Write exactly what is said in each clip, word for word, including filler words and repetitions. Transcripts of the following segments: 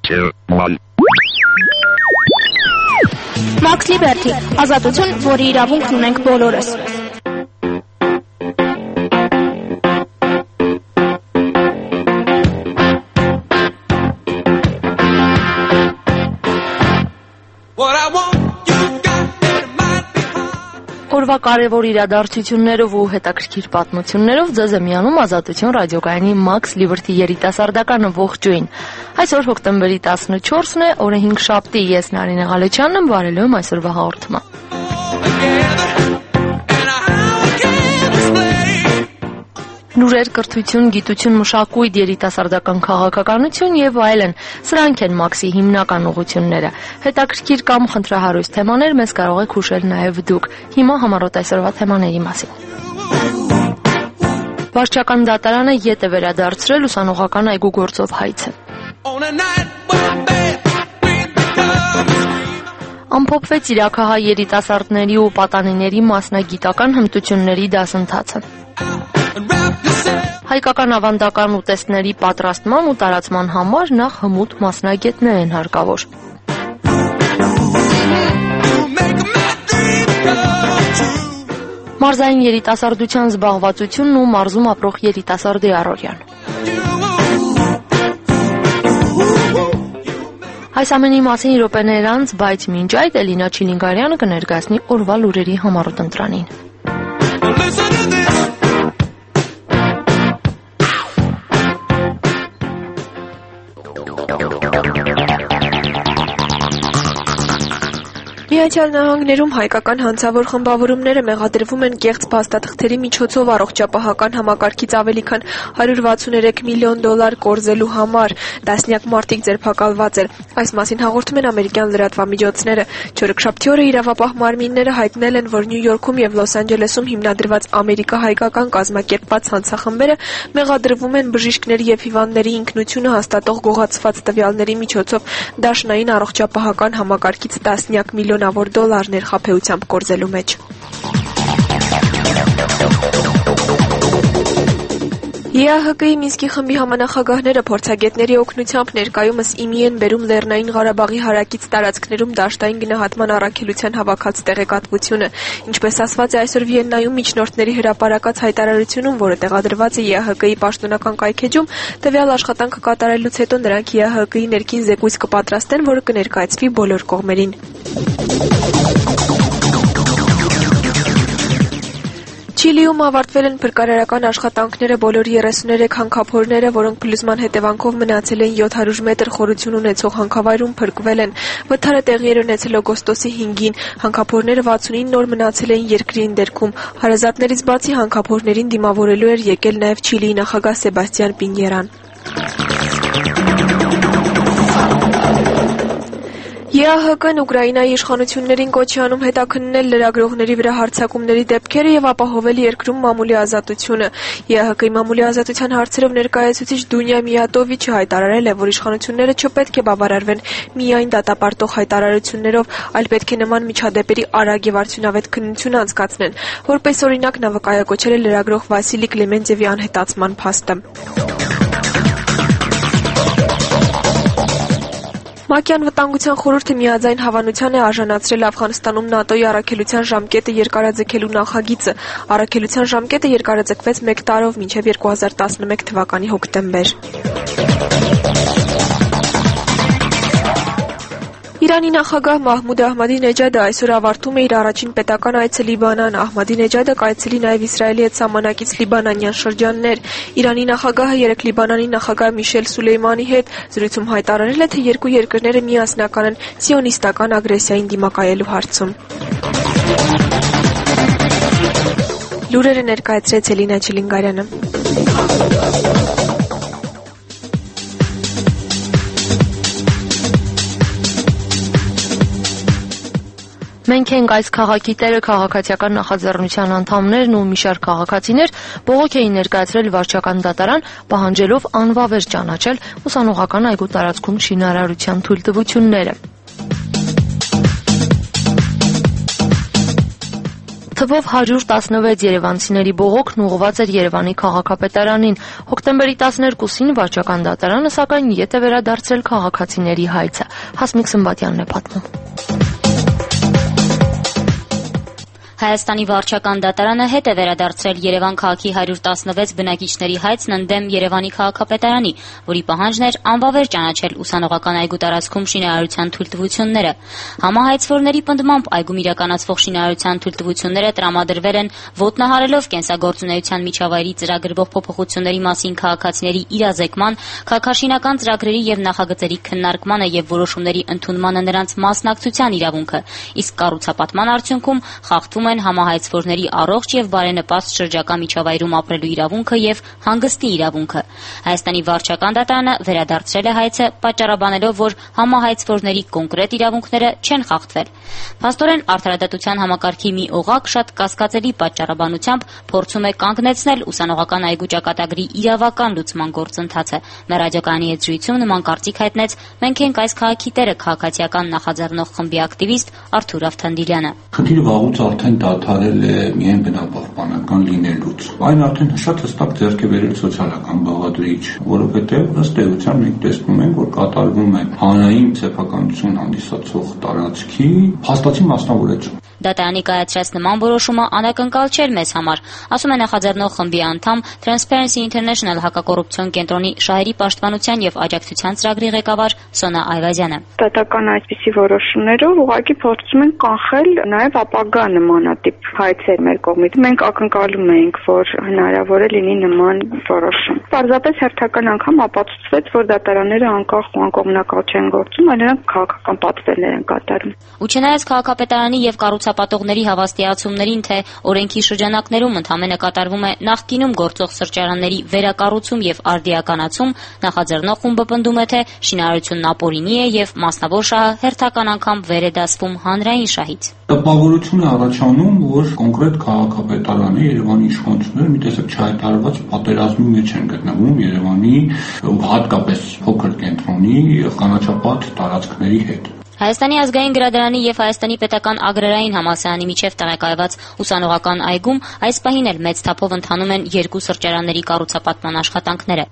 two, one. Max Liberty, ազատություն, որի իրավունքն ունենք բոլորս։ Օրվա կարևոր իրադարձություններով ու հետաքրքիր պատմություններով ձեզ է միանում Ազատություն ռադիոկայանի Max Liberty երիտասարդականը ողջույն։ Այսօր հոկտեմբերի տասնչորսն է, օրը հինգշաբթի, ես Նարինե Ղալեչյանն եմ, վարելու եմ այսօրվա հաղորդումը։ Լուրեր, կրթություն, գիտություն, մշակույթ, երիտասարդական քաղաքականություն եւ այլն։ Սրանք են Մաքսի հիմնական ուղղությունները։ Հետաքրքիր կամ խնդրահարույց թեմաներ մեզ կարող եք հուշել նաեւ դուք։ Հիմա համառոտ այսօրվա թեմաների մասին։ Վարչական դատարանը ետ է վերադարձրել ուսանողական այգու գործով հայցը։ Ամփոփվեց իրաքահայ երիտասարդների ու պատանիների մասնագիտական հմտությունների դասընթացը։ Հայկական ավանդական ուտեստների պատրաստման ու տարածման համար նախ հմուտ մասնագետներ են հարկավոր։ Մարզային երիտասարդության զբաղվածությունն ու մարզում ապրող երիտասարդի առօրյան։ Այս ամենի մասին րոպեներ անց, բայց մինչ այդ Էլինա Չիլինգարյանը կներկայացնի օրվա լուրերի համառոտ ընտրանին։ Միացյալ Նահանգներում հայկական հանցավոր խմբավորումները մեղադրվում են կեղծ փաստաթղթերի միջոցով առողջապահական համակարգից ավելի քան հարյուր վաթսուներեք միլիոն դոլար կորզելու համար։ Տասնյակ մարդիկ ձերբակալված են։ Այս մասին հաղորդում են ամերիկյան լրատվամիջոցները։ Չորեքշաբթի օրը իրավապահ մարմինները հայտնել են, որ Նյու Յորքում եւ Լոս Անջելեսում հիմնադրված ամերիկա-հայկական կազմակերպված հանցախմբերը մեղադրվում են բժիշկների եւ հիվանդների ինքնությունը հաստատող գողացված տվյալների միջոցով դաշնային առողջապահական համակարգից տասնյակ միլիոնավոր դոլարներ խաբեությամբ կորզելու մեջ։ Է Ա Հ Կ-ի Մինսկի խմբի համանախագահները փորձագետների օգնությամբ ներկայումս իմի են բերում Լեռնային Ղարաբաղի հարակից տարածքներում դաշտային գնահատման առաքելության հավաքած տեղեկատվությունը։ Ինչպես ասված է այսօր Վիեննայում միջնորդների հրապարակած հայտարարությունում, որը տեղադրված է Է Ա Հ Կ-ի պաշտոնական կայքեջում, տվյալ աշխատանքը կատարելուց հետո նրանք Է Ա Հ Կ-ի ներքին զեկույց կպատրաստեն, որը կներկայացվի բոլոր կողմերին։ Չիլիում ավարտվել են փրկարարական աշխատանքները բոլոր երեսուներեք հանքափորները, որոնք փլուզման հետևանքով մնացել են յոթ հարյուր մետր խորություն ունեցող հանքավայրում փրկվել են։ Վթարը տեղի էր ունեցել օգոստոսի հինգին։ Հանքափորները վաթսունինը օր մնացել էին երկրի ընդերքում։ Հարազատներից բացի հանքափորներին դիմավորելու էր եկել նաև Չիլիի նախագահ Սեբաստիան Պինյերան։ Է Ա Հ Կ-ն Ուկրաինայի իշխանություններին կոչ է անում հետաքննել լրագրողների վրա հարձակումների դեպքերը եւ ապահովել երկրում մամուլի ազատությունը։ Է Ա Հ Կ-ի մամուլի ազատության հարցերով ներկայացուցիչ Դունյա Միատովիչը հայտարարել է, որ իշխանությունները չպետք է բավարարվեն միայն դատապարտող հայտարարություններով, այլ պետք է նման միջադեպերի արագ եւ արդյունավետ քննություն անցկացնեն։ Որպես օրինակ նա վկայակոչել է լրագրող Վասիլի Կլեմենտьևի անհետացման փաստը։ ՄԱԿ-յան վտանգության խորհուրդը միաձայն հավանության է արժանացրել Աֆղանստանում ՆԱՏՕ-ի առաքելության ժամկետը երկարաձգելու նախագիծը։ Առաքելության ժամկետը երկարաձգվեց մեկ տարով մինչև երկու հազար տասնմեկ թվականի հոկտեմբեր։ Իրանի նախագահ Մահմուդ Ահմադինեջադը այսօր ավարտում է իր առաջին պետական այցը Լիբանան։ Ահմադինեջադը կայցելի նաև Իսրայելի հետ սահմանակից լիբանանյան շրջաններ։ Իրանի նախագահը երեկ Լիբանանի նախագահ Միշել Սուլեյմանի հետ զրույցում հայտարարել է, թե երկու երկրները միասնական են սիոնիստական ագրեսիային դիմակայելու հարցում։ Լուրերը ներկայացրեց Էլինա Չիլինգարյանը։ Մենք ենք այս քաղաքի տերը քաղաքացիական նախաձեռնության անդամներն ու մի շարք քաղաքացիներ բողոք էին ներկայացրել վարչական դատարան, պահանջելով անվավեր ճանաչել ուսանողական այգու տարածքում շինարարության թույլտվությունները։ Թվով հարյուր տասնվեց երևանցիների բողոքն ուղղված էր Երևանի քաղաքապետարանին։ Հոկտեմբերի տասներկուսին վարչական դատարանը սակայն ետ է վերադարձրել քաղաքացիների հայցը։ Հասմիկ Սմբատյանն է պատմում։ Հայաստանի վարչական դատարանը հետ է վերադարձրել Երևան քաղաքի հարյուր տասնվեց բնակիչների հայցն ընդդեմ Երևանի քաղաքապետարանի, որի պահանջն էր անվավեր ճանաչել ուսանողական այգու տարածքում շինարարության թույլտվությունները։ Համահայցվորների պնդմամբ այգում իրականացվող շինարարության թույլտվությունները տրամադրվել են ոտնահարելով կենսագործունեության միջավայրի ծրագրվող փոփոխությունների մասին քաղաքացիների իրազեկման, քաղաքաշինական ծրագրերի եւ նախագծերի քննարկմանը եւ որոշումների ընդունմանը նրանց մասնակցության իրավունքը, իսկ կառուցապատման արդյունքում խախտվում են համահայցվորների առողջ եւ բարենպաստ շրջակա միջավայրում ապրելու իրավունքը եւ հանգստի իրավունքը։ Հայաստանի վարչական դատարանը վերադարձրել է հայցը, պատճառաբանելով, որ համահայցվորների կոնկրետ իրավունքները չեն խախտվել։ Փաստորեն արդարադատության համակարգի մի օղակ շատ կասկածելի պատճառաբանությամբ փորձում է կանգնեցնել ուսանողական այգու ճակատագրի իրավական լուծման գործընթացը։ Մեր ռադիոկայանի հետ զրույցում նման կարծիք հայտնեց «Մենք ենք այս քաղաքի տերը» քաղաքացիական նախաձեռնող խմբի ակտիվիստ Արթուր Ավթանդիլյանը։ Խնդիրը վաղուց արդեն դադարել է միայն բնապահպանական լինելուց։ Այն արդեն շատ հստակ ձեռք է բերել սոցիալական բաղադրիչ, որովհետև ըստ էության մենք տեսնում ենք, որ կատարվում է հանրային սեփականություն հանդիսացող տարածքի փաստացի մասնավորեցում։ Դատարանի կայացրած նման որոշումը անակնկալ չէր մեզ համար, ասում է նախաձեռնող խմբի անդամ Transparency International հակակոռուպցիոն կենտրոնի շահերի պաշտպանության եւ աջակցության ծրագրի ղեկավար Սոնա Այվազյանը։ Պետական այսպիսի որոշումներով ուղղակի փորձում են կանխել նաեւ ապագա նմանատիպ հայցեր մեր կողմից։ Մենք ակնկալում էինք, որ հնարավոր է լինի նման որոշում։ Պարզապես հերթական անգամ ապացուցվեց, որ դատարանները անկախ ու անկողմնակալ չեն գործում, այլ նրանք քաղաքական պատվերներ են կատարում։ Ու չնայած քաղաքապետարանի եւ կառուցապատողների հավաստիացումներին, թե օրենքի շրջանակներում ընդհանրապես կատարվում է նախկինում գործող սրճարանների վերակառուցում եւ արդիականացում, նախաձեռնող խումբը պնդում է, թե շինարարությունն ապօրինի է եւ մասնավոր շահը հերթական անգամ վեր է դասվում հանրային շահից։ Տպավորություն է առաջանում, որ կոնկրետ քաղաքապետարանի Երևանի իշխանությունները մի տեսակ չհայտարարված պատերազմի մեջ են գտնվում Երևանի հատկապես փոքր կենտրոնի կանաչապատ տարածքների հետ։ Հայաստանի ազգային գրադարանի եւ Հայաստանի պետական ագրարային համալսարանի միջև տեղակայված ուսանողական այգում այս պահին էլ մեծ թափով ընթանում են երկու սրճարանների կառուցապատման աշխատանքները։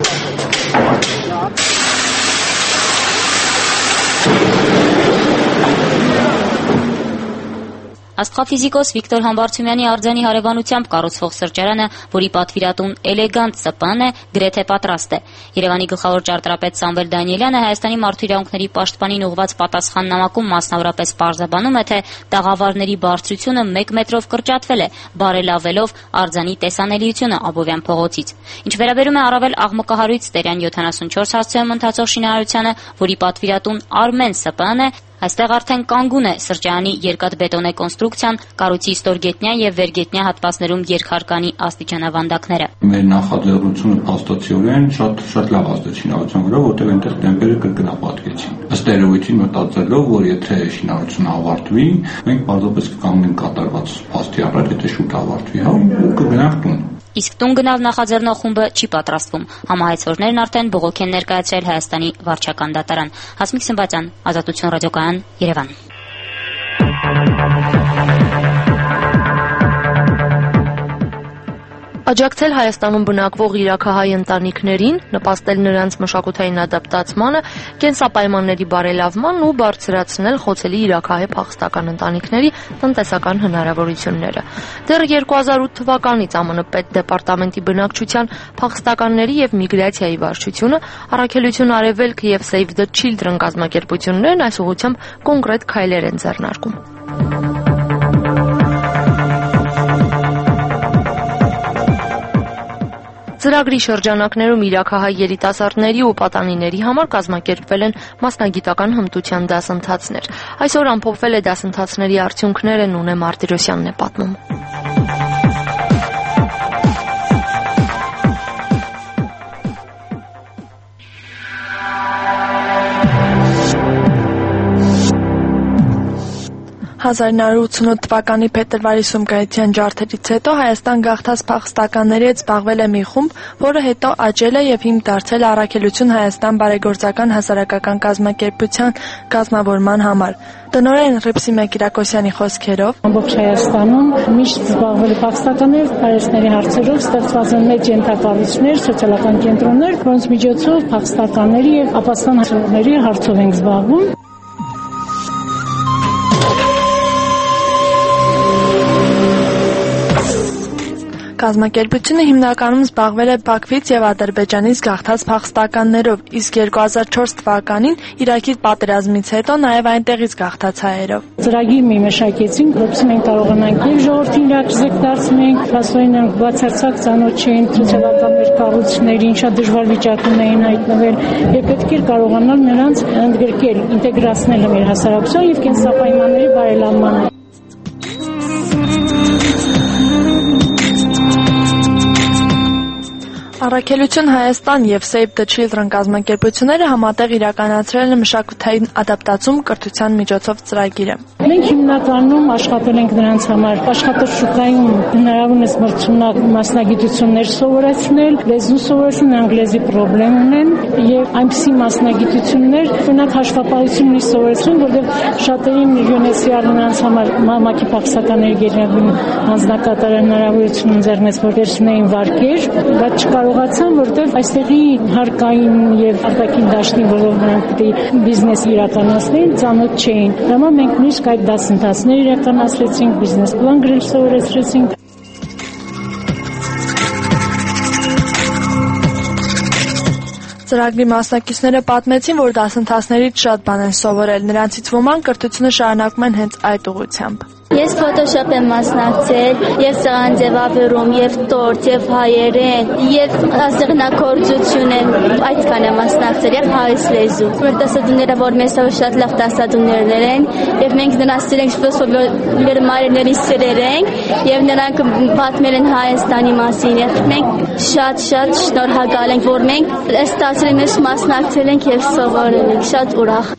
Աստղաֆիզիկոս Վիկտոր Համբարձումյանի արձանի հարևանությամբ կառուցվող սրճարանը, որի պատվիրատուն Էլեգանտ Ս Պ Ն է, գրեթե պատրաստ է։ Երևանի գլխավոր ճարտարապետ Սամվել Դանիելյանը Հայաստանի մարդու իրավունքների պաշտպանին ուղղված պատասխաննամակում մասնավորապես պարզաբանում է, թե տաղավարների բարձրությունը մեկ մետրով կրճատվել է, բարելավելով արձանի տեսանելիությունը Աբովյան փողոցից։ Ինչ վերաբերում է առավել աղմկահարույց Տերյան յոթանասունչորս հասցեում ընթացող շինարարությանը, որի պատվիրատուն Արմեն Ս Պ Ն է, այստեղ արդեն կանգուն է սրճարանի երկաթբետոնե կոնստրուկցիան, կառույցի ստորգետնյա եւ վերգետնյա հատվածներում երկհարկանի աստիճանավանդակները։ Մեր նախաձեռնությունը փաստացիորեն շատ շատ լավ ազդեց շինարարության վրա, որտեղ այնտեղ տեմպերը կրկնապատկեցին։ Ըստ երևույթին մտածելով, որ եթե շինարարությունը ավարտվի, մենք պարզապես կկանգնենք կատարված փաստի առաջ, եթե շուտ ավարտվի, հա, ու կգնանք տուն։ Իսկ տուն գնալ նախաձեռնող խումբը չի պատրաստվում։ Համահայցվորներն արդեն բողոք են ներկայացրել Հայաստանի վարչական դատարան։ Հասմիկ Սմբատյան, Ազատություն ռադիոկայան, Երևան։ Աջակցել Հայաստանում բնակվող իրաքահայ ընտանիքներին, նպաստել նրանց մշակութային ադապտացմանը, կենսապայմանների բարելավմանն ու բարձրացնել խոցելի իրաքահայ փախստական ընտանիքների տնտեսական հնարավորությունները։ Դեռ երկու հազար ութ թվականից Ա M Ն պետդեպարտամենտի բնակչության փախստականների եւ միգրացիայի վարչությունը, Առաքելություն Արևելք եւ Save the Children կազմակերպություններն այս ուղղությամբ կոնկրետ քայլեր են ձեռնարկում։ Ծրագրի շրջանակներում իրաքահայ երիտասարդների ու պատանիների համար կազմակերպվել են մասնագիտական հմտության դասընթացներ։ Այսօր ամփոփվել է դասընթացների արդյունքները, Նունե Մարտիրոսյանն է պատմում։ հազար նոյ հարյուր ութսունութ թվականի փետրվարի Սումգայիթյան ջարդերից հետո Հայաստան գաղթած փախստականների հետ զբաղվել է մի խումբ, որը հետո աճել է եւ հիմք դարձել Առաքելություն Հայաստան բարեգործական հասարակական կազմակերպության կազմավորման համար։ Տնօրեն Ռիփսիմե Կիրակոսյանի խոսքերով ամբողջ Հայաստանում միշտ զբաղվել փախստականներ, հայերենների հարցերով ստեղծված են մեծ ենթակառույցներ, սոցիալական կենտրոններ, որոնց միջոցով փախստականների եւ ապաստան հասունների հարցով են զբաղվում։ Կազմակերպությունը հիմնականում զբաղվել է Բաքվից եւ Ադրբեջանից գաղթած փախստականներով, իսկ երկու հազար չորս թվականին Իրաքի պատերազմից հետո նաեւ այնտեղից գաղթած հայերով։ Ծրագիր մի մշակեցինք, որպեսզի մենք կարողանանք եւ ժողովրդին լիակզեք դարձնենք, փաստորեն բացարձակ ծանոթ չէին սոցիալական մեր կառույցներին, շատ դժվար վիճակում էին հայտնվել եւ պետք էր կարողանալ նրանց ընդգրկել, ինտեգրացնել մեր հասարակության եւ կենսապայմանների բարելավմանը։ Առաքելություն Հայաստան եւ Save the Children կազմակերպությունները համատեղ իրականացրել են մշակութային ադապտացում կրթության միջոցով ծրագիրը։ Մենք հիմնականում աշխատել ենք նրանց համար աշխատաշուկայում հնարավորինս մրցունակ մասնագիտություններ սովորեցնել, լեզու սովորեցնել, անգլիզի խնդրեմ ունեն եւ այնպիսի մասնագիտություններ, օրինակ հաշվապահությունն սովորեցնել, որովհետեւ շատերին յունեսկոյի նրանց համար մամակի փախստականների գերագույն հանձնակատարը հնարավորություն ընձեռնեց, որ վերցնեին վարկեր, բայց չկարողացան, որովհետեւ այստեղի հարկային եւ արտաքին դաշտին, որով նրանք պետք է բիզնես իրականացնեին, ծանոթ չէին։ Հիմա մենք նույնիսկ այդ դասընթացներ իրականացրեցինք, բիզնես պլան գրել սովորեցրեցինք։ Ծրագրի մասնակիցները պատմեցին, որ դասընթացներից շատ բան են սովորել, նրանցից ոմանք կրթությունը շարունակում են հենց այդ ուղղությամբ։ Ես Photoshop եմ մասնակցել, եւ սեղան ձևավորում, եւ տորտ, եւ հայերեն, եւ ասեղնագործություն եմ, այդքան եմ մասնակցել, եւ հայոց լեզու։ Մեր դասադուները, որ մեզ շատ լավ դասադուներներ են, եւ մենք նրանց սիրենք, որպես որ մեր մայրերին սիրեր ենք, եւ նրանք պատմել են Հայաստանի մասին, եւ մենք շատ-շատ շնորհակալ ենք, որ մենք այս դասերի մեջ մասնակցել ենք եւ սովորել ենք, շատ ուրախ։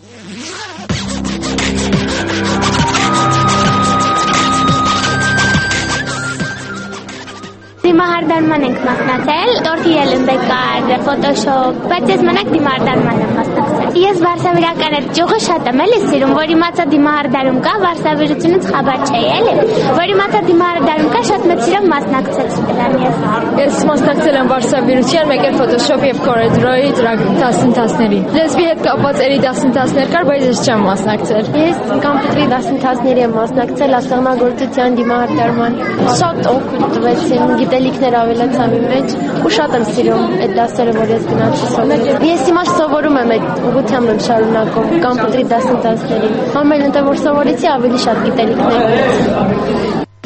Դիմահարդարման ենք մասնակցել, տորտի ելմբեկ կար, Photoshop, բայց ես մենակ դիմահարդարման եմ մասնակցել։ Ես վարսավիրական այդ ճյուղը շատ եմ էլի սիրում, որ իմացա դիմահարդարում կա, վարսավիրությունից խաբար չէի էլի, որ իմացա դիմահարդարում կա, շատ մեծ սիրով մասնակցել դրան ես։ Ես մասնակցել եմ վարսավիրության, մեկ էլ Photoshop եւ CorelDRAW-ի դասընթացներին։ Լեզվի հետ կապված էլի դասընթացներ կար, բայց ես չեմ մասնակցել։ Ես կոմպյուտերի դասընթացների եմ մասնակցել, ասեղնագործության, դիմահարդարման։ Շատ օգուտ տվեցին, գիտելիքներ ավելացան իմ մեջ ու շատ եմ սիրում այդ դասերը, որ ես գնացի սովորել։ Ես հիմա սովորում եմ այդ ուղղությամբ եմ շարունակում կոմպյուտերի դասընթացներին։ Ամեն ընդ որ սովորեցի ավելի շատ գիտելիքներ ունեցի։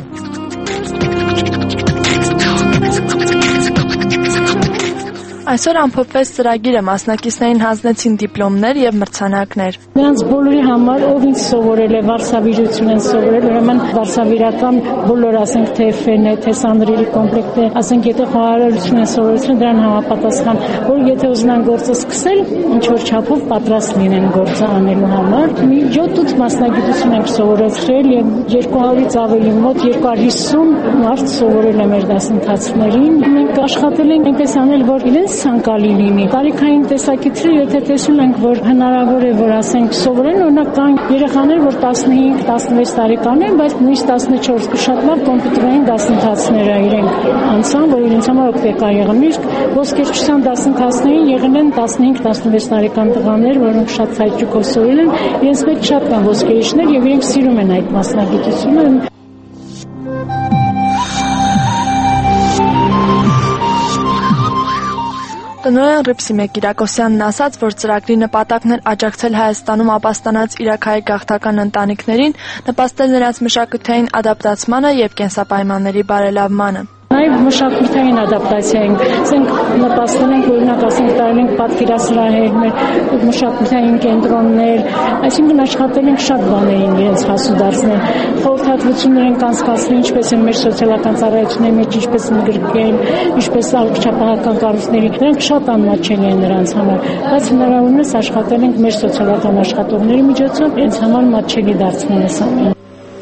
Այսօր ամփոփվեց ծրագիրը, մասնակիցներին հանձնեցին դիպլոմներ եւ մրցանակներ։ Նրանց բոլորի համար, ով ինչ սովորել է, վարսավիրություն են սովորել, ուրեմն վարսավիրական բոլոր, ասենք, թե F-ն է, թե Սանդրիլի կոմպլեկտը, ասենք, եթե խոհարարություն են սովորեցրել, դրան համապատասխան, որ եթե ուզենան գործը սկսել, ինչ որ չափով պատրաստ լինեն գործը անելու համար։ Մի յոթ ութ մասնագիտություն ենք սովորեցրել եւ երկու հարյուրից ավելի մոտ երկու հարյուր հիսուն մարդ սովորել է մեր դասընթացներին։ Մենք աշխատել ենք այնպես անել, որ իրենց ցանկալի լինի։ Տարիքային տեսակետից եթե տեսնում ենք, որ հնարավոր է, որ ասենք սովորեն, օրինակ կան երեխաներ, որ տասնհինգ տասնվեց տարեկան են, բայց նույնիսկ տասնչորս շատ լավ կոմպյուտերային դասընթացները իրենք անցան, որ իրենց համար օգտակար եղան։ Իսկ ոսկերչության դասընթացներին եղել են տասնհինգ տասնվեց տարեկան տղաներ, որոնք շատ ցայտուկով սովորել են, իրենց մեջ շատ կան ոսկերիչներ եւ իրենք սիրում են այդ մասնագիտությունը։ Տնօրեն Ռիփսիմե Կիրակոսյանն ասաց, որ ծրագրի նպատակն էր աջակցել Հայաստանում ապաստանած իրաքահայ գաղթական ընտանիքներին, նպաստել նրանց մշակութային ադապտացմանը եւ կենսապայմանների բարելավմանը։ Նաև մշակութային ադապտացիա ենք, ասենք նպաստել ենք, օրինակ ասենք տարել ենք պատկերասրահեր, մեր մշակութային կենտրոններ, այսինքն աշխատել ենք շատ բաներին իրենց հասու դարձնել, խորհրդատվություններ ենք անցկացրել, ինչպես են մեր սոցիալական ծառայությունների մեջ, ինչպես ընդգրկել, ինչպես առողջապահական կառույցների, դրանք շատ անմատչելի են նրանց համար, բայց հնարավորինս աշխատել ենք մեր սոցիալական աշխատողների միջոցով իրենց համար մատչելի դարձնել այս ամենը։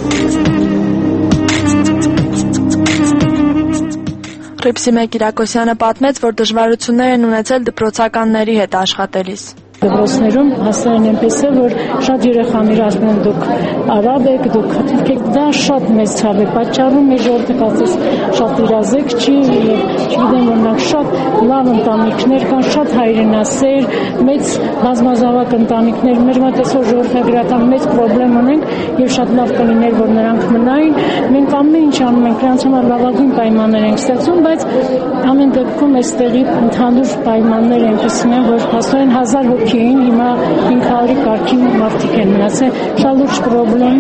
Ռիփսիմե Կիրակոսյանը պատմեց, որ դժվարություններ են ունեցել դպրոցականների հետ աշխատելիս։ Դպրոցներում հասարեն այնպես է, որ շատ երեխաներ ասում են դուք արաբ եք, դուք եք, դա շատ մեծ ցավ է պատճառում, մեր ժողովուրդը կարծես շատ իրազեկ չի, եւ չգիտեմ, օրինակ շատ լավ ընտանիքներ կան, շատ հայրենասեր, մեծ բազմազավակ ընտանիքներ, մեր մոտ այսօր ժողովրդագրական մեծ խնդրեմ ունենք եւ շատ լավ կլիներ, որ նրանք մնային։ Մենք ամեն ինչ անում ենք, նրանց համար լավագույն պայմաններ ենք ստեղծում, բայց ամեն դեպքում այստեղի ընդհանուր պայմանները այնպեսին են, որ հասնում են հազար հոգի էին, հիմա ինք հարյուրի կարգին մարդիկ են մնացել, շատ լուրջ պրոբլեմ է։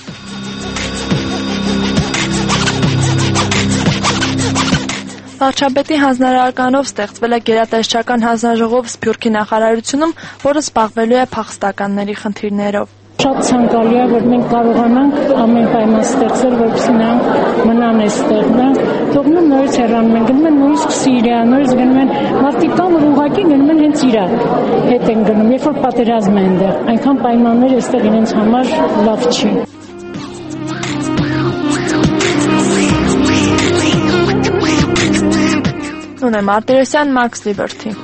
Վարչապետի հանձնարարականով ստեղծվել է գերատեսչական հանձնաժողով Սփյուռքի նախարարությունում, որը զբաղվելու է փախստականների խնդիրներով։ Շատ ցանկալի է, որ մենք կարողանանք ամեն պայման ստեղծել, որպեսզի նրանք մնան այստեղ, նրանք թողնում նորից հեռանում են, գնում են նորից Սիրիա, նորից գնում են, մարդիկ կան, որ ուղղակի գնում են հենց Իրաք, հետ են գնում, երբ որ պատերազմ է այնտեղ, այնքան պայմանները այստեղ իրենց համար լավ չի։ Նունե Մարտիրոսյան, Max Liberty։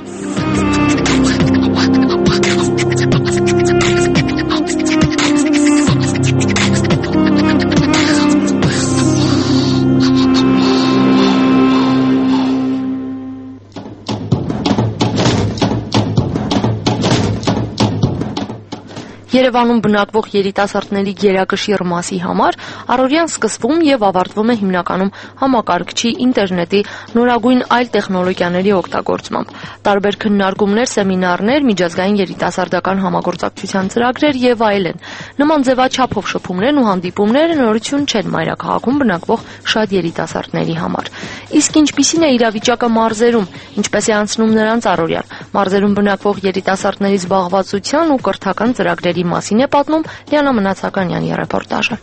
Երևանում բնակվող երիտասարդների գերակշիռ մասի համար առօրյան սկսվում եւ ավարտվում է հիմնականում համակարգչի, ինտերնետի, նորագույն այլ տեխնոլոգիաների օգտագործմամբ։ Տարբեր քննարկումներ, սեմինարներ, միջազգային երիտասարդական համագործակցության ծրագրեր եւ այլն։ Նման ձևաչափով շփումներն ու հանդիպումները նորություն չեն մայրաքաղաքում բնակվող շատ երիտասարդների համար։ Իսկ ինչպիսին է իրավիճակը մարզերում, ինչպես է անցնում նրանց առօրյան։ Մարզերում բնակվող երիտասարդների զբաղվածության ու կրթական ծրագրերի մասին է պատմում Լիանա Մնացականյանի ռեպորտաժը։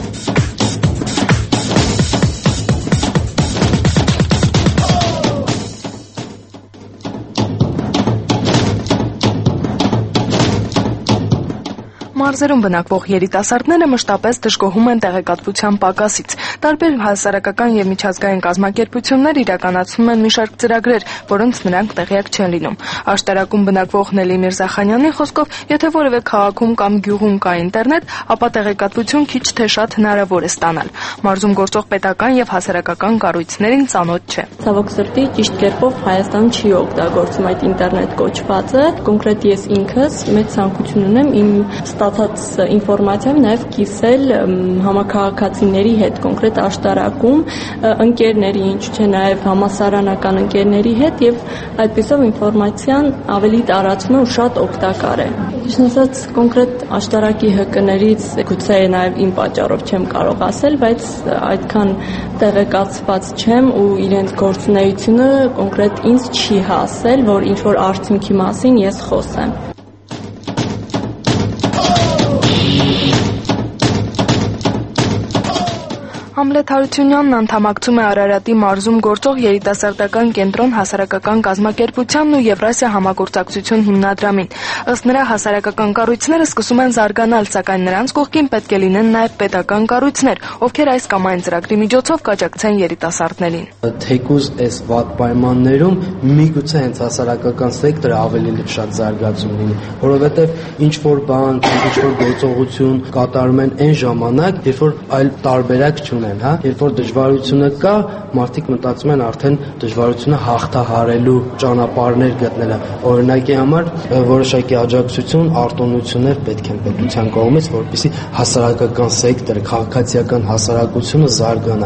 Մարզերում բնակվող երիտասարդները մշտապես դժգոհում են տեղեկատվության պակասից։ Տարբեր հասարակական եւ միջազգային կազմակերպություններ իրականացնում են մի շարք ծրագրեր, որոնց նրանք տեղյակ չեն լինում։ Աշտարակում բնակվող Նելի Միրզախանյանի խոսքով, եթե որևէ քաղաքում կամ գյուղում կա ինտերնետ, ապա տեղեկատվություն քիչ թե շատ հնարավոր է ստանալ։ Մարզում գործող պետական եւ հասարակական կառույցներին ծանոթ չէ։ Ցավոք սրտի ճիշտ կերպով Հայաստան չի օգտագործում այդ ինտերնետ կոչվածը։ Կոնկրետ ես ինքս մեծ ցանկություն ունեմ իմ ստացած ինֆորմացիայով նաև կիսել համակարգացիների հետ, կոնկրետ աշտարակում ընկերների, ինչու՞ չէ նաև համասարանական ընկերների հետ եւ այդպիսով ինֆորմացիան ավելի տարածվում է ու շատ օգտակար է։ Ճիշտ ասած, կոնկրետ աշտարակի հկներից գուցե նաև իմ պատճառով չեմ կարող ասել, բայց այդքան տեղեկացված չեմ ու իրենց գործունեությունը կոնկրետ ինձ չի հասել, որ ինչ որ արդյունքի մասին ես խոսեմ։ Համլետ Հարությունյանն անդամակցում է Արարատի մարզում գործող երիտասարդական կենտրոն հասարակական կազմակերպությանն ու Եվրասիա համագործակցություն հիմնադրամին։ Ըստ նրա հասարակական կառույցները սկսում են զարգանալ, սակայն նրանց կողքին պետք է լինեն նաև պետական կառույցներ, ովքեր այս կամ այն ծրագրի միջոցով կաջակցեն երիտասարդներին։ Թեկուզ այս վատ պայմաններում միգուցե հենց հասարակական սեկտորը ավելի շատ զարգացում լինի, որովհետև ինչ որ բան, ինչ որ գործողություն կատարում են այն ժամանակ, երբ որ այլ տարբերակ չունեն, հա, երբ որ դժվարությունը կա, մարդիկ մտածում են արդեն դժվարությունը հաղթահարելու ճանապարհներ գտնելը։ Օրինակի համար որոշակի աջակցություն, արտոնություններ պետք են պետության կողմից, որպեսզի հասարակական սեկտորը, քաղաքացիական հասարակությունը զարգանա։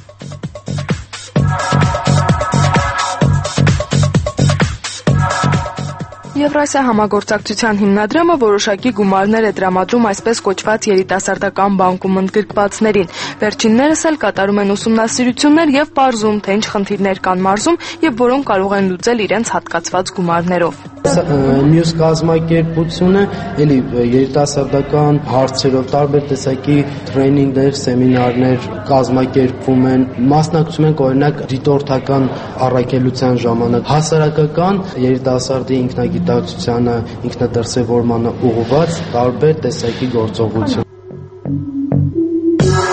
Եվրասիա համագործակցության հիմնադրամը որոշակի գումարներ է տրամադրում այսպես կոչված երիտասարդական բանկում ընդգրկվածներին։ Վերջիններս էլ կատարում են ուսումնասիրություններ եւ պարզում, թե ինչ խնդիրներ կան մարզում եւ որոնք կարող են լուծել իրենց հատկացված գումարներով։ Մյուս կազմակերպությունը էլի երիտասարդական հարցերով տարբեր տեսակի տրեյնինգներ, սեմինարներ կազմակերպվում են, մասնակցում են օրինակ դիտորդական առաքելության ժամանակ հասարակական երիտասարդի ինքնագիտակցությանը, ինքնադրսևորմանը ուղղված տարբեր տեսակի գործողություն։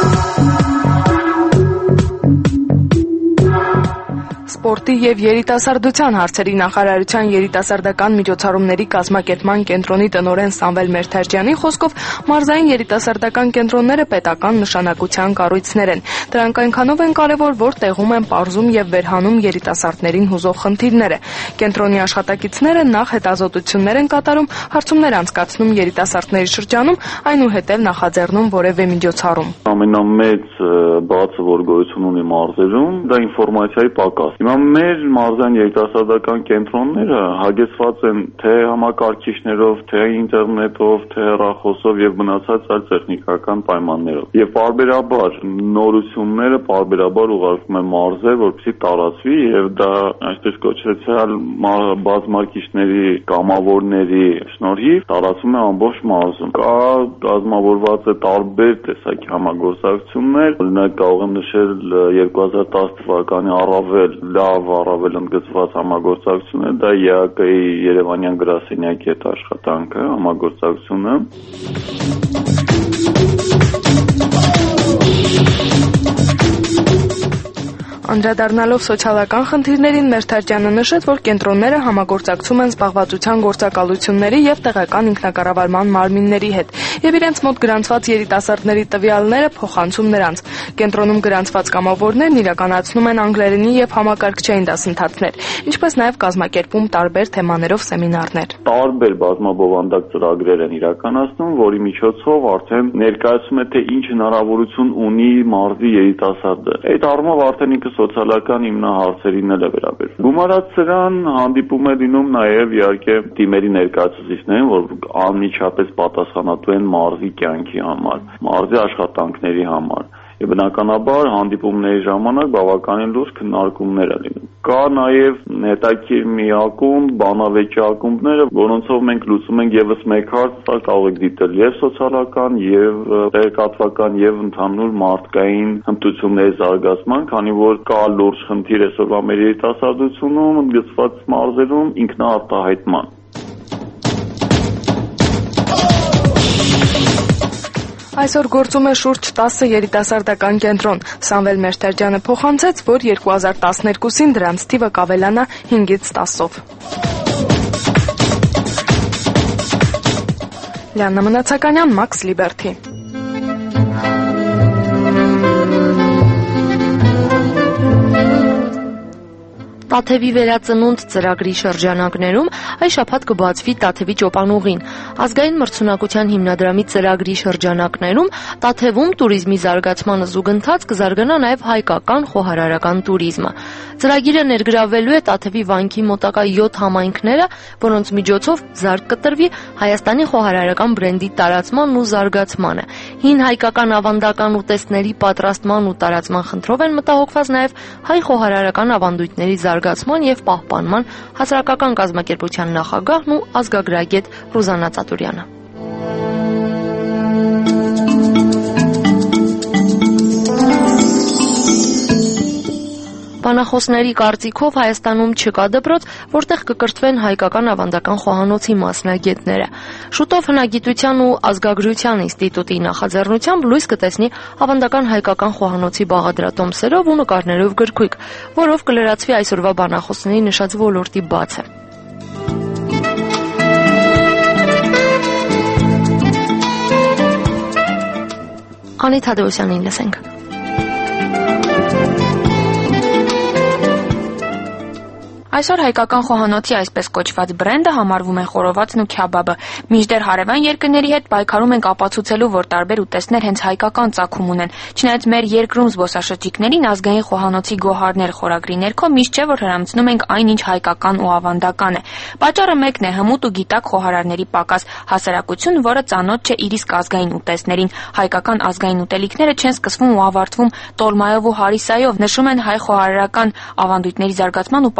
սպորտի եւ երիտասարդության հարցերի նախարարության երիտասարդական միջոցառումների կազմակերպման կենտրոնի տնօրեն Սամվել Մերթաջյանի խոսքով մարզային երիտասարդական կենտրոնները պետական նշանակության կառույցներ են։ Դրանք այնքանով են կարևոր, որ տեղում են պարզում եւ վերհանում երիտասարդներին հուզող խնդիրները։ Կենտրոնի աշխատակիցները նախ հետազոտություններ են կատարում, հարցումներ անցկացնում երիտասարդների շրջանում, այնուհետև նախաձեռնում որևէ միջոցառում։ Ամենամեծ բացը, որ գոյություն ունի մարզերում, դա ինֆորմացիայի պակաս։ Հիմա մեր մարզային երիտասարդական կենտրոնները հագեցված են թե համակարգիչներով, թե ինտերնետով, թե հեռախոսով եւ մնացած այլ տեխնիկական պայմաններով։ Եվ պարբերաբար նորությունները պարբերաբար ուղարկվում են մարզեր, որպեսզի տարածվի եւ դա այսպես կոչեցյալ բազմարկիչների կամավորների շնորհիվ տարածվում է ամբողջ մարզում։ Կա կազմավորված է տարբեր տեսակի համագործակցություններ, օրինակ կարող եմ նշել երկու հազար տասը թվականի առավել լավ, առավել ընդգծված համագործակցությունը, դա ԵԱԿ-ի Երևանյան գրասենյակի հետ աշխատանքը, համագործակցությունը։ Անդրադառնալով սոցիալական խնդիրներին Մերթաջյանը նշեց, որ կենտրոնները համագործակցում են զբաղվածության գործակալությունների եւ տեղական ինքնակառավարման մարմինների հետ եւ իրենց մոտ գրանցված երիտասարդների տվյալները փոխանցում նրանց։ Կենտրոնում գրանցված կամավորներն իրականացնում են անգլերենի եւ համակարգչային դասընթացներ, ինչպես նաեւ կազմակերպում տարբեր թեմաներով սեմինարներ։ Տարբեր բազմաբովանդակ ծրագրեր են իրականացնում, որի միջոցով արդեն ներկայացում է թե ինչ հնարավորություն ունի մարզի երիտասարդը։ Այդ առումով արդեն ինքը սոցիալական հիմնահարցերին էլ է վերաբերվում։ Գումարած սրան հանդիպում է լինում նաև իհարկե թիմերի ներկայացուցիչներին, որ անմիջապես պատասխանատու են մարզի կյանքի համար, մարզի աշխատանքների համար։ Եվ բնականաբար հանդիպումների ժամանակ բավականին լուրջ քննարկումներ է լինում։ Կա նաև հետաքրքիր մի ակումբ, բանավեճի ակումբները, որոնցով մենք լուծում ենք եւս մեկ հարց, սա կարող եք դիտել եւ սոցիալական, եւ տեղեկատվական, եւ ընդհանուր մարդկային հմտությունների զարգացման, քանի որ կա լուրջ խնդիր այսօրվա մեր երիտասարդությունում, ընդգծված մարզերում ինքնաարտահայտման։ Այսօր գործում է շուրջ տասը երիտասարդական կենտրոն։ Սամվել Մերթաջյանը փոխանցեց, որ երկու հազար տասներկուսին դրանց թիվը կավելանա հինգից տասով։ Լիաննա Մնացականյան, Մաքս Լիբերթի։ Տաթևի վերածնունդ ծրագրի շրջանակներում այս շաբաթ կբացվի Տաթևի ճոպանուղին։ Ազգային մրցունակության հիմնադրամի ծրագրի շրջանակներում Տաթևում туриզմի զարգացմանը զուգընթաց կզարգանա նաև հայկական խոհարարական туриզմը։ Ծրագիրը ներգրավվելու է Տաթևի վանքի մոտակա յոթ համայնքները, որոնց միջոցով զարկ կտրվի Հայաստանի խոհարարական բրենդի տարածման ու զարգացմանը։ Հին հայկական ավանդական ուտեստների պատրաստման ու տարածման խնդրով են մտահոգված նաև հայ խոհարարական ավանդույթների զարգացման եւ պահպանման հասարակական կազմակերպության նախագահն ու ազգագրագետ Ռուզաննա Ծատուրյանը։ Բանախոսների կարծիքով Հայաստանում չկա դպրոց, որտեղ կկրթվեն հայկական ավանդական խոհանոցի մասնագետները։ Շուտով Հնագիտության ու ազգագրության ինստիտուտի նախաձեռնությամբ լույս կտեսնի ավանդական հայկական խոհանոցի բաղադրատոմսերով ու նկարներով գրքույկ, որով կլրացվի այսօրվա բանախոսների նշած ոլորտի բացը։ Անի Թադեոսյանին լսենք։ Այսօր հայկական խոհանոցի այսպես կոչված բրենդը համարվում է խորովածն ու քյաբաբը։ Մինչդեռ հարևան երկրների հետ պայքարում ենք ապացուցելու, որ տարբեր ուտեստներ հենց հայկական ծագում ունեն։ Չնայած մեր երկրում զբոսաշրջիկներին ազգային խոհանոցի գոհարներ խորագրի ներքո միշտ չէ, որ հրամցնում ենք այն, ինչ հայկական ու ավանդական է։ Պատճառը մեկն է՝ հմուտ ու գիտակ խոհարարների պակաս, հասարակություն, որը ծանոթ չէ իր իսկ ազգային ուտեստներին։ Հայկական ազգային ուտելիքները չեն սկսվում ու ավարտվում տոլմայով ու հարիսայով, նշում են հայ խոհարարական ավանդույթների զարգացման ու պահպանման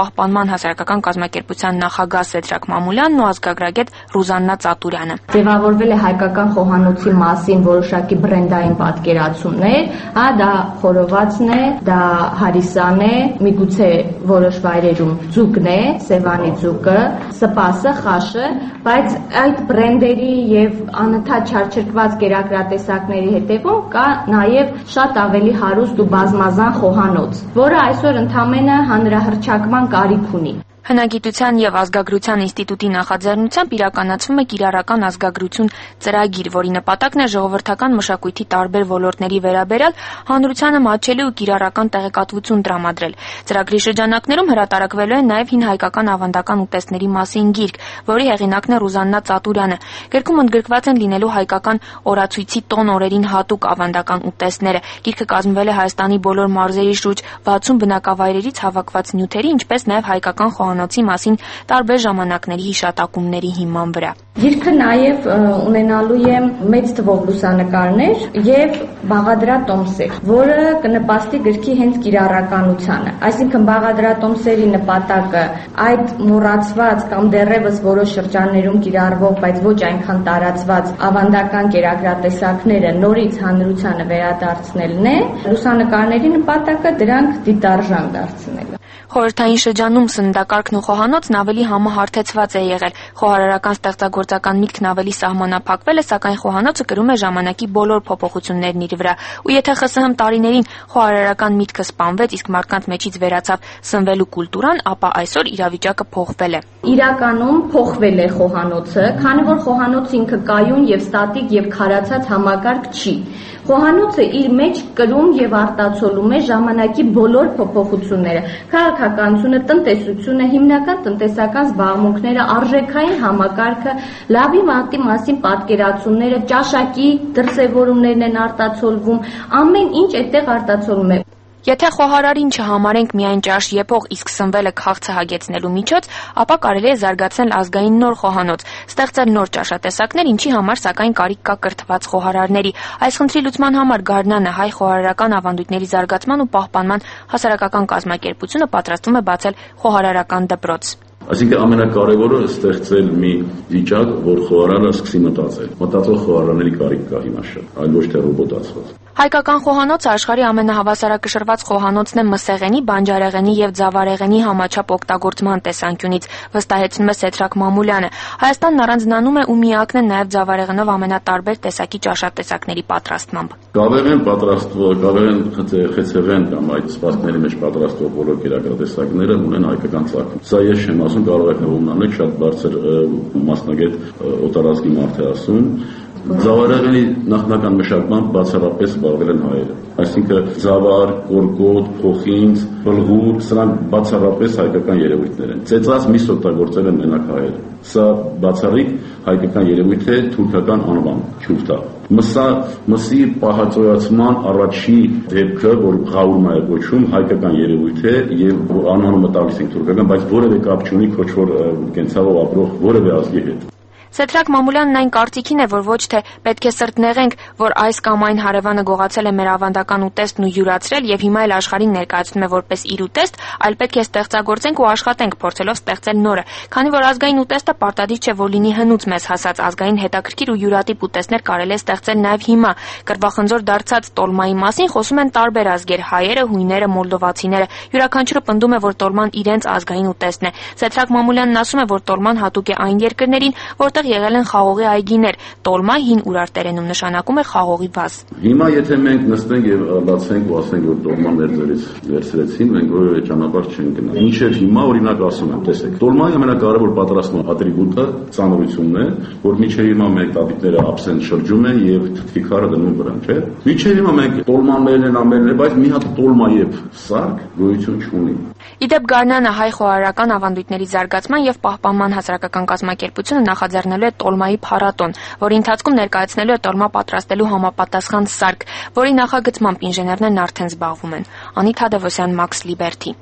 պատասխանման հասարակական կազմակերպության նախագահ Սեդրակ Մամուլյանն ու ազգագրագետ Ռուզաննա Ծատուրյանը։ Ձևավորվել է հայկական խոհանոցի մասին որոշակի բրենդային պատկերացումներ, հա, դա խորովածն է, դա հարիսան է, միգուցե որոշ վայրերում ձուկն է, Սևանի ձուկը, սպասը, խաշը, բայց այդ բրենդերի եւ անընդհատ չարչրկված կերակրատեսակների հետևում կա նաեւ շատ ավելի հարուստ ու բազմազան խոհանոց, որը այսօր ընդամենը հանրահռչակման կարիք ունի։ Հնագիտության եւ ազգագրության ինստիտուտի նախաձեռնությամբ իրականացվում է կիրառական ազգագրություն ծրագիր, որի նպատակն է ժողովրդական մշակույթի տարբեր ոլորտների վերաբերյալ հանրությանը մատչելի ու կիրառական տեղեկատվություն տրամադրել։ Ծրագրի շրջանակներում հրատարակվելու է նաեւ հին հայկական ավանդական ուտեստների մասին գիրք, որի հեղինակն է Ռուզաննա Ծատուրյանը։ Գրքում ընդգրկված են լինելու հայկական օրացույցի տոն օրերին հատուկ ավանդական ուտեստները։ Գիրքը կազմվել է Հայաստանի բոլոր մարզերի շուրջ վաթսուն բնակավայրերից հավաքված նյութերի, ինչպես նաեւ հայկական խոհանոցի մասին տարբեր ժամանակների հիշատակումների հիման վրա։ Գիրքը նաև ունենալու է մեծ թվով լուսանկարներ եւ բաղադրատոմսեր, որը կնպաստի գրքի հենց կիրառականությանը։ Այսինքն բաղադրատոմսերի նպատակը այդ մոռացված կամ դեռևս որոշ շրջաններում կիրառվող, բայց ոչ այնքան տարածված ավանդական կերակրատեսակները նորից հանրությանը վերադարձնելն է, լուսանկարների նպատակը դրանք դիտարժան դարձնելը։ Խորհրդային շրջանում սննդակարգն ու խոհանոցն ավելի համահարթեցված է եղել։ Խոհարարական ստեղծագործական միտքն ավելի սահմանափակվել է, սակայն խոհանոցը կրում է ժամանակի բոլոր փոփոխություններն իր վրա։ Ու եթե ԽՍՀՄ տարիներին խոհարարական միտքը սպանվեց, իսկ մարդկանց մեջից վերացավ սնվելու կուլտուրան, ապա այսօր իրավիճակը փոխվել է։ Իրականում փոխվել է խոհանոցը, քանի որ խոհանոցը ինքը կայուն եւ ստատիկ եւ քարացած համակարգ չի։ Խոհանոցը իր մեջ կրում եւ արտացոլում է ժամանակի բոլոր փոփոխությունները, քաղաքականությունը, տնտեսությունը, հիմնական տնտեսական զբաղմունքները, արժեքային համակարգը, լավի մատի մասին պատկերացումները, ճաշակի դրսևորումներն են արտացոլվում, ամեն ինչ այդտեղ արտացոլվում է։ Եթե խոհարարին չհամարենք միայն ճաշ եփող, իսկ սնվելը քաղցը հագեցնելու միջոց, ապա կարելի է զարգացնել ազգային նոր խոհանոց, ստեղծել նոր ճաշատեսակներ, ինչի համար սակայն կարիք կա կրթված խոհարարների։ Այս խնդրի լուծման համար Գարնանը հայ խոհարարական ավանդույթների զարգացման ու պահպանման հասարակական կազմակերպությունը պատրաստվում է բացել խոհարարական դպրոց։ Այսինքն ամենակարևորը ստեղծել մի վիճակ, որ խոհարարը սկսի մտածել։ Մտածող խոհարարների կարիք կա հիմա շատ, այլ ոչ թե ռոբոտացված։ Հայկական խոհանոցը աշխարհի ամենահավասարակշռված խոհանոցն է մսեղենի, բանջարեղենի եւ ձավարեղենի համաչափ օգտագործման տեսանկյունից, վստահեցնում է Սեդրակ Մամուլյանը։ Հայաստանն առանձնանում է ու միակն է նաեւ ձավարեղենով ամենատարբեր տեսակի ճաշատեսակների պատրաստմամբ։ Կավեղեն պատրաստվող, կավեղեն խեցեղեն կամ այդ սպասքների մեջ պատրաստվող բոլոր կերակրատեսակները ունեն հայկական ծագում։ Սա ես չեմ ասում, կարող եք նվումնանեք, շատ բարձր մասնագետ օտարազգի մարդ է ասում։ Ձավարեղենի նախնական մշակմամբ բացառապես զբաղվել են հայերը։ Այսինքն զավար, կորկոտ, փոխինձ, բլղուր, սրանք բացառապես հայկական երևույթներ են։ Ծեծած միս օգտագործել են մենակ հայերը։ Սա բացառիկ հայկական երևույթ է, թուրքական անվան, քյուրթա։ Մսա, մսի պահածոյացման առաջի դեպքը, որ ղաուրմա է կոչվում, հայկական երևույթ է եւ անվանումը տալիս ենք թուրքական, բայց որևէ կապ չունի քոչվոր կենցաղով ապրող որևէ ազգի հետ։ Սեդրակ Մամուլյանն այն կարծիքին է, որ ոչ թե պետք է սրտնեղենք, որ այս կամ այն հարևանը գողացել է մեր ավանդական ուտեստն ու յուրացրել եւ հիմա էլ աշխարհին ներկայացնում է որպես իր ուտեստ, այլ պետք է ստեղծագործենք ու աշխատենք, փորձելով ստեղծել նորը, քանի որ ազգային ուտեստը պարտադիր չէ, որ լինի հնուց մեզ հասած, ազգային հետաքրքիր ու յուրատիպ ուտեստներ կարելի է ստեղծել նաեւ հիմա։ Կրվախնձոր դարձած տոլմայի մասին խոսում են տարբեր ազգեր՝ հայերը, հույները, մոլդովացիները։ Յուրաքանչյուրը պնդում է, որ տոլման իրենց ազգային ուտեստն է։ Սեդրակ Մամուլյանն ասում է, որ տոլման հատուկ է այն երկրներին, որտեղ եղել են խաղողի այգիներ։ Տոլմա հին ուրարտերենում նշանակում է խաղողի վազ։ Հիմա եթե մենք նստենք եւ բացենք ու ասենք, որ տոլման մեր ձեռից վերցրեցին, մենք որևէ ճանապարհ չենք գնա։ Մինչեւ հիմա օրինակ ասում եմ, տեսեք, տոլմայի ամենակարևոր պատրաստման ատրիբուտը ծանրությունն է, որ մինչեւ հիմա մենք տատիկները աբսենտ շրջում են եւ թթվի քարը դնում վրան, չէ՞։ Մինչեւ հիմա մենք տոլմաններն են ամենն է, բայց մի հատ տոլմա եւ սարք գոյություն չունի։ Իդեպ Գարնանը հայ խոհարարական ավանդույթների զարգացման եւ պահպանման հասարակական կազմակերպությունը նախաձեռնելու է տոլմայի փառատոն, որի ընթացքում ներկայացնելու է տոլմա պատրաստելու համապատասխան սարք, որի նախագծմամբ ինժեներներն արդեն զբաղվում են։ Անիտ Հադևոսյան, Մաքս Լիբերթի։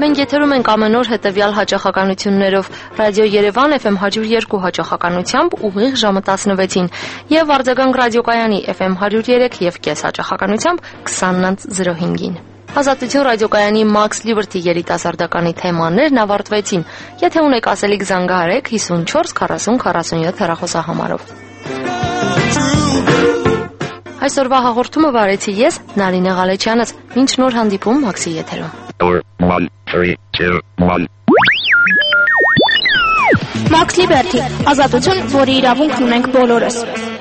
Մենք եթերում ենք ամեն օր հետևյալ հաճախականություններով. Ռադիո Երևան Էֆ Էմ հարյուր երկու հաճախականությամբ ուղիղ ժամը տասնվեցին եւ Արձագանք ռադիոկայանի Էֆ Էմ հարյուր երեք եւ կես հաճախականությամբ քսանից զրո հինգին։ Ազատություն ռադիոկայանի Max Liberty երիտասարդականի թեմաներն ավարտվեցին։ Եթե ունեք ասելիք, զանգահարեք հիսունչորս քառասուն քառասունյոթ հեռախոսահամարով։ Այսօրվա հաղորդումը վարեցի ես, Նարինե Ղալեչյանց։ Մինչ նոր հանդիպում Մաքսի եթերում։ Max Liberty, ազատություն, որի իրավունքն ունենք բոլորս։